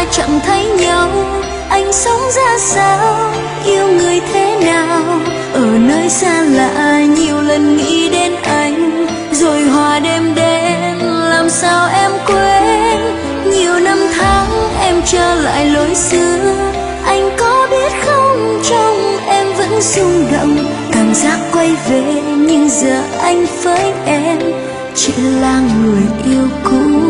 chẳng thấy nhau. Anh sống ra sao, yêu người thế nào, ở nơi xa lạ nhiều lần nghĩ đến anh, rồi hòa đêm đến làm sao em quên. Nhiều năm tháng em trở lại lối xưa, anh có biết không, trong em vẫn rung động. Cảm giác quay về nhưng giờ anh với em chỉ là người yêu cũ.